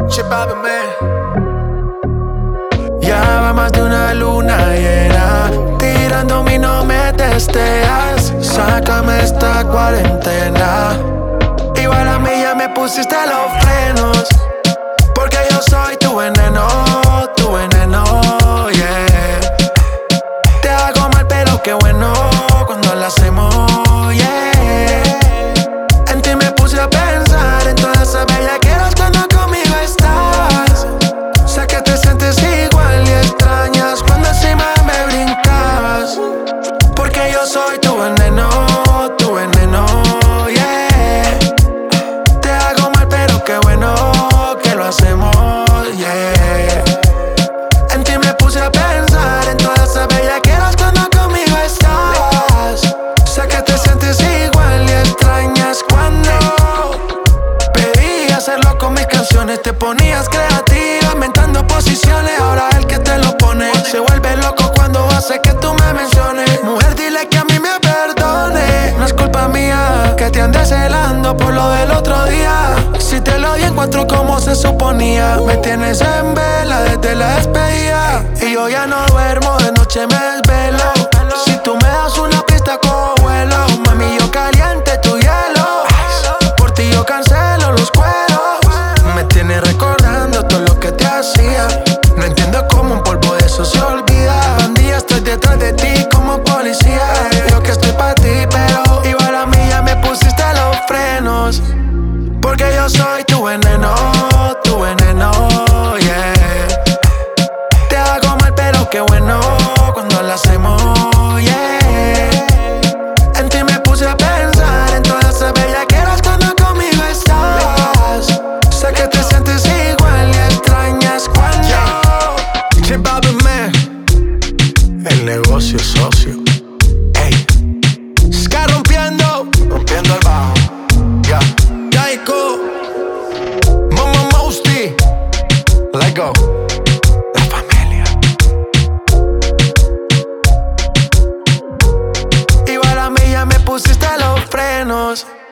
Ya va más de una luna llena, tirándome y no me testeas. Sácame esta cuarentena. Igual a mí ya me pusiste los frenos, porque yo soy tu veneno, yeah. Te hago mal pero qué bueno cuando lo hacemos, yeah. En ti me puse a pensar en todas esas bellaqueras cuando conmigo estás. Sé que te sientes igual y extrañas cuando encima me brincabas, porque yo soy tu veneno, yeah. Te hago mal pero qué bueno que lo hacemos, yeah. En ti me puse a pensar en todas esas bellaqueras cuando conmigo estás. Sé que te sientes igual y extrañas cuando pedí hacerlo con mis canciones. Te ponías creativa, inventando posiciones. Ahora el que te lo pone se vuelve loco cuando hace que tú me menciones. Mujer, dile que a mí me perdone. No es culpa mía que te andes celando por lo del otro día. Si te lo di en 4 como se suponía. Me tienes en vela desde la despedida, y yo ya no duermo, de noche me desvelo. Si tú me das una pista cojo vuelo. Mami, yo caliente tu hielo. Por ti yo cancelo los cueros. Me tienes recordando todo lo que te hacía. No entiendo cómo un polvo de eso se olvida. Bandilla, estoy detrás de ti como policía. Yo que estoy pa' ti, pero igual a mí ya me pusiste los frenos, porque yo soy tu veneno, yeah. Te hago mal pero qué bueno cuando lo hacemos, yeah. En ti me puse a pensar en todas esas bellaqueras cuando conmigo estás. Sé que te sientes igual y extrañas cuando el negocio socio. Ey, Ska rompiendo el bajo, yeah. Daiko, Mama Mosty, let go. La familia. Igual a mí ya me pusiste los frenos,